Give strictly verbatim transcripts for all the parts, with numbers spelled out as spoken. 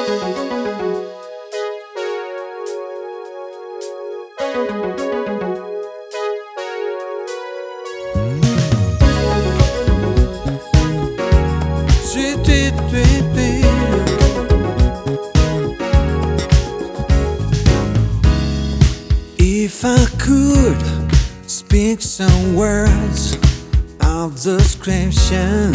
If I could speak some words of description,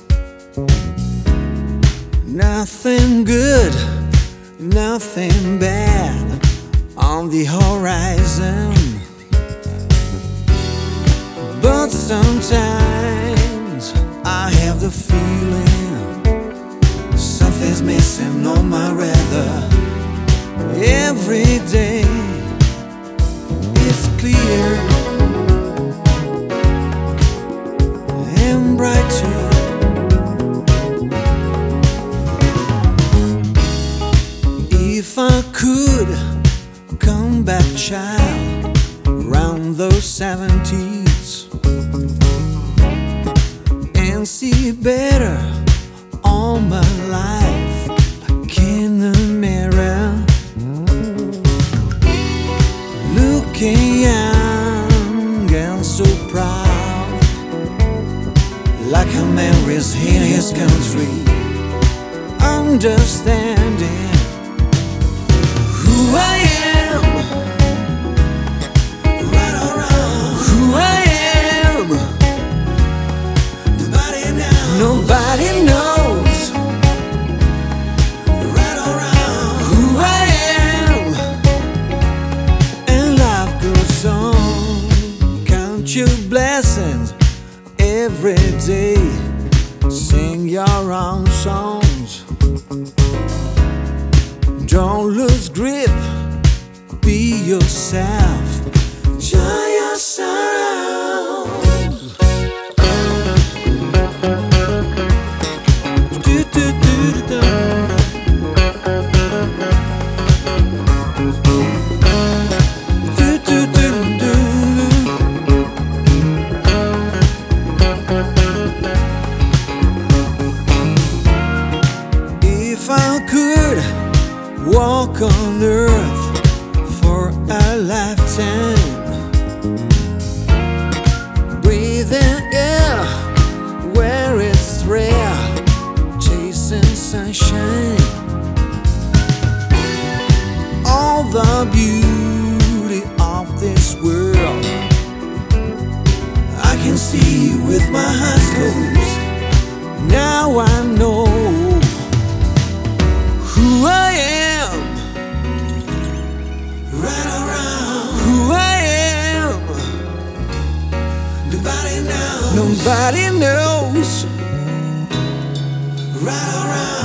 nothing good, nothing bad on the horizon. But sometimes I have the feeling something's missing on my radar. Every day it's clear and bright too. If I could come back, child, round those seventies and see better all my life, like in a mirror, looking young and so proud, like a man is in his country, understanding who I am, right or wrong, who I am. Nobody knows, nobody knows, right or wrong, who I am. And life goes on. Count your blessings every day. Sing your own songs. Don't lose grip, be yourself, enjoy yourself. Do, do, do, do, do. Do, do, do, do. If I could walk on earth for a lifetime, breathing air where it's rare, chasing sunshine, all the beauty of this world I can see with my eyes closed. Now I know who I am, right around who I am. Nobody knows, nobody knows, right around.